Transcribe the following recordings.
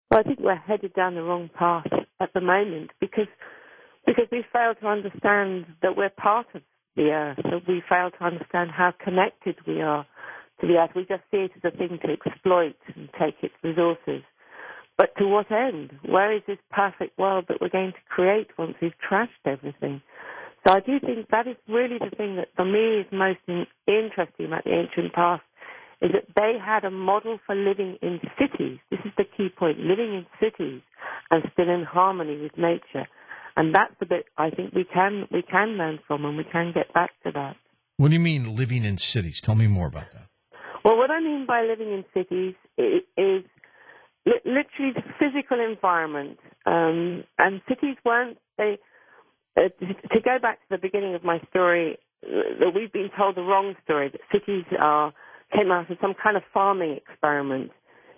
Well, I think we're headed down the wrong path at the moment because we fail to understand that we're part of the earth, that we fail to understand how connected we are to the earth. We just see it as a thing to exploit and take its resources. But to what end? Where is this perfect world that we're going to create once we've trashed everything? So I do think that is really the thing that for me is most interesting about the ancient past, is that they had a model for living in cities. This is the key point, living in cities and still in harmony with nature. And that's the bit I think we can learn from, and we can get back to that. What do you mean living in cities? Tell me more about that. Well, what I mean by living in cities is literally the physical environment. And cities weren't, to go back to the beginning of my story, that we've been told the wrong story, that cities came out of some kind of farming experiment,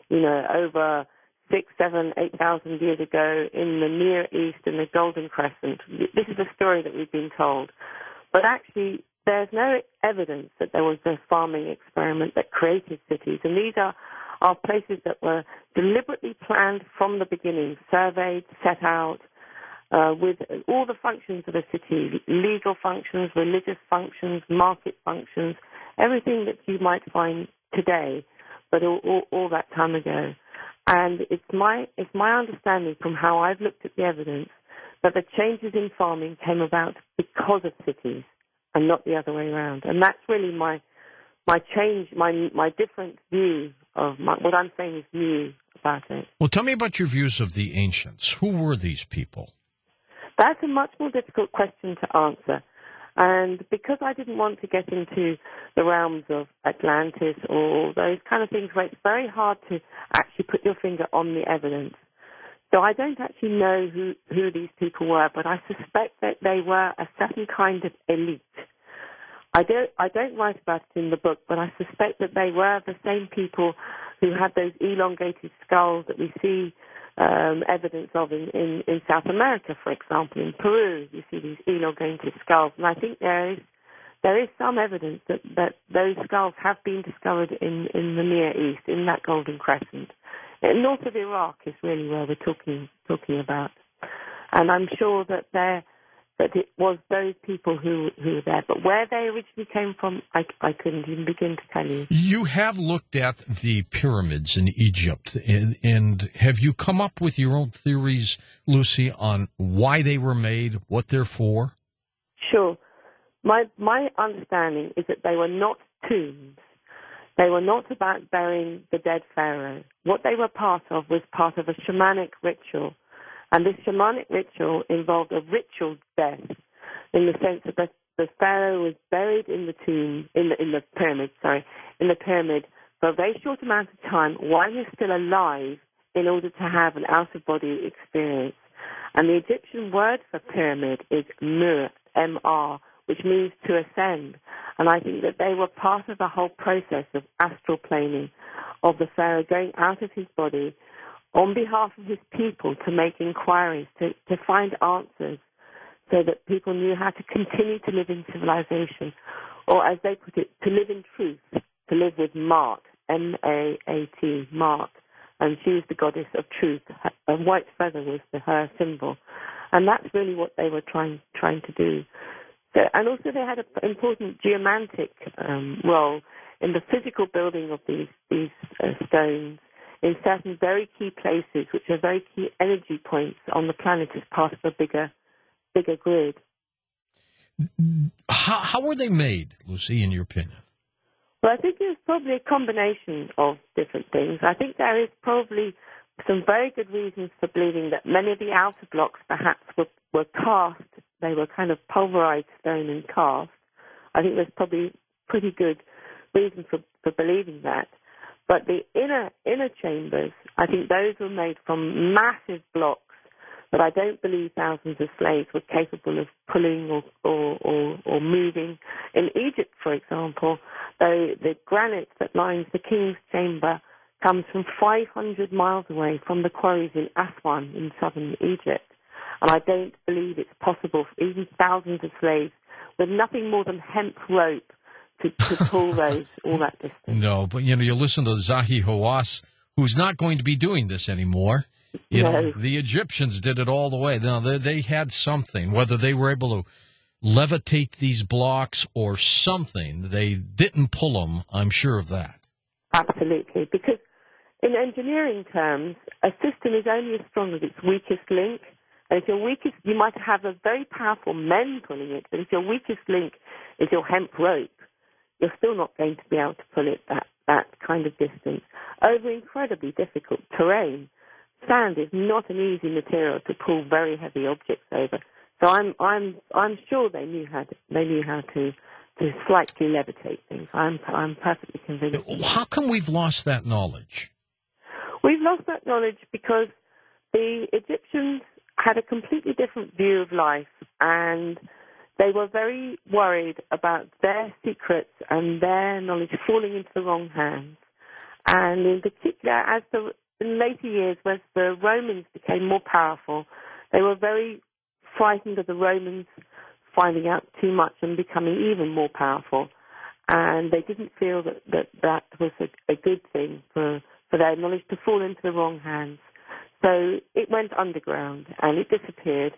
over 6, 7, 8,000 years ago in the Near East in the Golden Crescent. This is a story that we've been told. But actually, there's no evidence that there was a farming experiment that created cities. And these are places that were deliberately planned from the beginning, surveyed, set out, with all the functions of a city, legal functions, religious functions, market functions, everything that you might find today, but all that time ago. And it's my understanding from how I've looked at the evidence that the changes in farming came about because of cities and not the other way around. And that's really my change, my different view of what I'm saying is new about it. Well, tell me about your views of the ancients. Who were these people? That's a much more difficult question to answer. And because I didn't want to get into the realms of Atlantis or those kind of things where it's very hard to actually put your finger on the evidence. So I don't actually know who these people were, but I suspect that they were a certain kind of elite. I don't write about it in the book, but I suspect that they were the same people who had those elongated skulls that we see evidence of in South America, for example. In Peru, you see these elongated skulls. And I think there is some evidence that those skulls have been discovered in the Near East, in that Golden Crescent. North of Iraq is really where we're talking about. And I'm sure that it was those people who were there. But where they originally came from, I couldn't even begin to tell you. You have looked at the pyramids in Egypt, and have you come up with your own theories, Lucy, on why they were made, what they're for? Sure. My understanding is that they were not tombs. They were not about burying the dead pharaoh. What they were part of was part of a shamanic ritual. And this shamanic ritual involved a ritual death in the sense that the pharaoh was buried in the tomb, in the pyramid for a very short amount of time while he was still alive in order to have an out-of-body experience. And the Egyptian word for pyramid is Mur, M-R, which means to ascend. And I think that they were part of the whole process of astral planing, of the pharaoh going out of his body on behalf of his people to make inquiries, to find answers, so that people knew how to continue to live in civilization, or as they put it, to live in truth, to live with Maat, M-A-A-T, Maat. And she was the goddess of truth. A white feather was her symbol. And that's really what they were trying to do. So, and also they had an important geomantic role in the physical building of these stones in certain very key places, which are very key energy points on the planet as part of a bigger grid. How were they made, Lucy, in your opinion? Well, I think it's probably a combination of different things. I think there is probably some very good reasons for believing that many of the outer blocks perhaps were cast. They were kind of pulverized stone and cast. I think there's probably pretty good reason for believing that. But the inner chambers, I think those were made from massive blocks that I don't believe thousands of slaves were capable of pulling or moving. In Egypt, for example, the granite that lines the king's chamber comes from 500 miles away from the quarries in Aswan in southern Egypt. And I don't believe it's possible for even thousands of slaves with nothing more than hemp rope to pull those all that distance. No, but you listen to Zahi Hawass, who's not going to be doing this anymore. You No. know, the Egyptians did it all the way. Now, they had something, whether they were able to levitate these blocks or something. They didn't pull them, I'm sure of that. Absolutely. Because in engineering terms, a system is only as strong as its weakest link. And if your weakest, you might have a very powerful men pulling it, but if your weakest link is your hemp rope, you're still not going to be able to pull it that kind of distance over incredibly difficult terrain. Sand is not an easy material to pull very heavy objects over. So I'm sure they knew how to slightly levitate things. I'm perfectly convinced. How come we've lost that knowledge? We've lost that knowledge because the Egyptians had a completely different view of life, and they were very worried about their secrets and their knowledge falling into the wrong hands. And in particular, in later years, as the Romans became more powerful, they were very frightened of the Romans finding out too much and becoming even more powerful. And they didn't feel that was a good thing for their knowledge to fall into the wrong hands. So it went underground and it disappeared.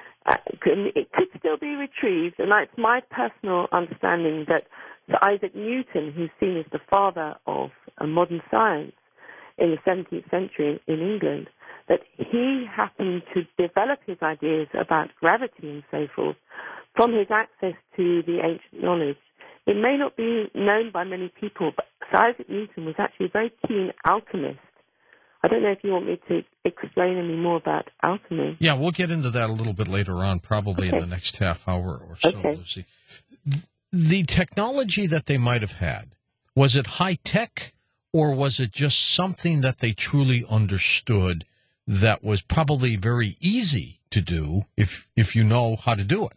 It could still be retrieved, and it's my personal understanding that Sir Isaac Newton, who's seen as the father of modern science in the 17th century in England, that he happened to develop his ideas about gravity and so forth from his access to the ancient knowledge. It may not be known by many people, but Sir Isaac Newton was actually a very keen alchemist. I don't know if you want me to explain any more about alchemy. Yeah, we'll get into that a little bit later on, probably in the next half hour or so, Lucy. The technology that they might have had, was it high-tech, or was it just something that they truly understood that was probably very easy to do if you know how to do it?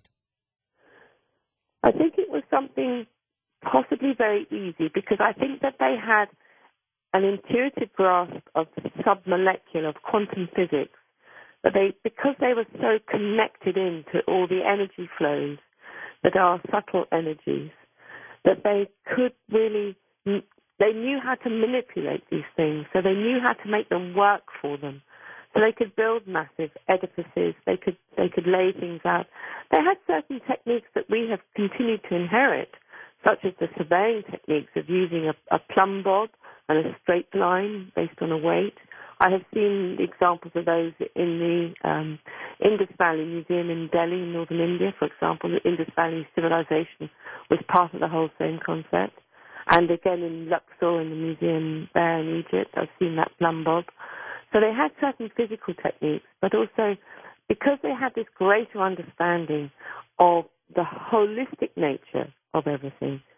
I think it was something possibly very easy, because I think that they had an intuitive grasp of the submolecular, of quantum physics, but because they were so connected into all the energy flows that are subtle energies, that they could really, they knew how to manipulate these things, so they knew how to make them work for them. So they could build massive edifices, they could lay things out. They had certain techniques that we have continued to inherit, such as the surveying techniques of using a plumb bob and a straight line based on a weight. I have seen examples of those in the Indus Valley Museum in Delhi, in northern India, for example. The Indus Valley civilization was part of the whole same concept. And again in Luxor, in the museum there in Egypt, I've seen that plumb bob. So they had certain physical techniques, but also because they had this greater understanding of the holistic nature of everything,